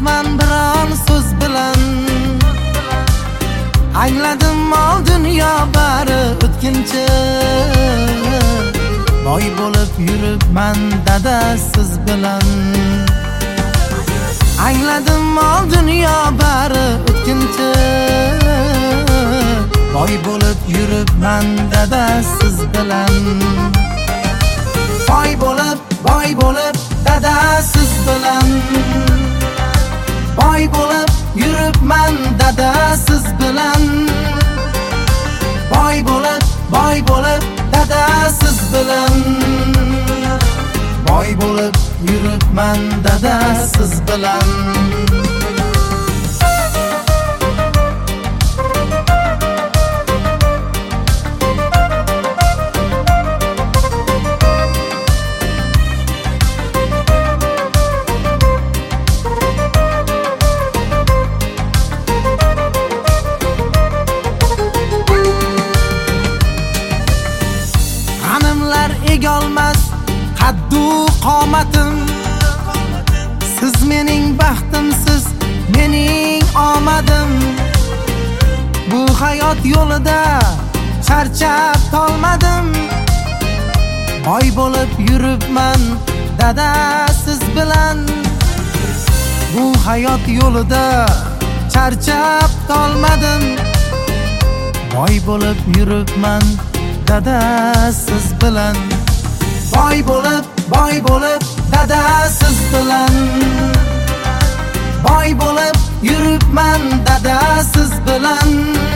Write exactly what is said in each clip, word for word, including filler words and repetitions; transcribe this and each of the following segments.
yuribman biron so'z bilan. Angladim mol dunyo bari o'tkinchi, boy bo'lib yuribman dada siz bilan. Angladim mol dunyo bari o'tkinchi, boy bo'lib yuribman dada siz bilan. Boy bo'lib, boy bo'lib dada siz bilan. Boy bo'lib yuribman dada siz bilan. Boy bo'lib, boy bo'lib dada siz bilan. Boy bo'lib yuribman dada siz bilan. Egolmas qaddu qomatim, siz mening baxtimsiz, mening omadim. Bu hayot yo'lida charchab tolmadim. Boy bo'lib yuribman dada siz bilan. Bu hayot yo'lida charchab tolmadim. Boy bo'lib yuribman dada siz bilan. Boy bo'lib, boy bo'lib dada siz bilan. Boy bo'lib yuribman dada siz bilan.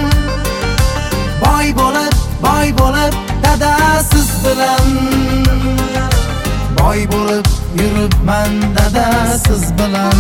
Boy bo'lib, boy bo'lib dada siz bilan. Boy bo'lib yuribman dada siz bilan.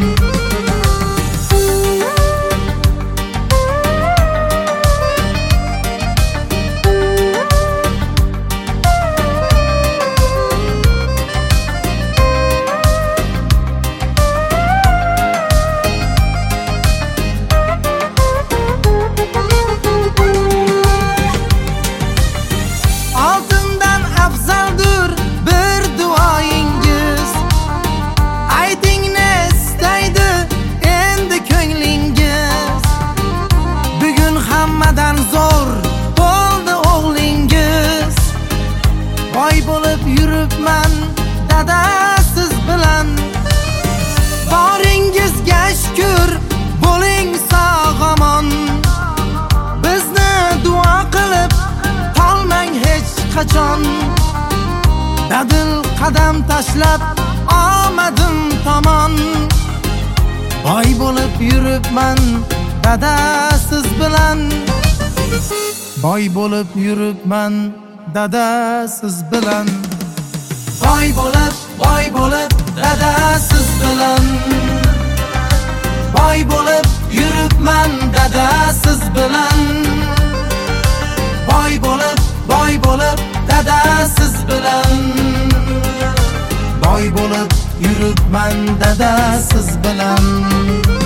Zo'r bo'ldi o'g'lingiz. Boy bo'lib yuribman dada siz bilan. Boringizga shukr, bo'ling sog'-omon. Bizni duo qilib qolmang hech qachon. Dadil qadam tashlab omadim tomon. Boy bo'lib yuribman dada siz bilan. Boy bo'lib yuribman dada siz bilan. Boy bo'lib, boy bo'lib dada siz bilan. Boy bo'lib yuribman dada siz bilan. Boy bo'lib, boy bo'lib dada siz bilan. Boy bo'lib yuribman dada siz bilan.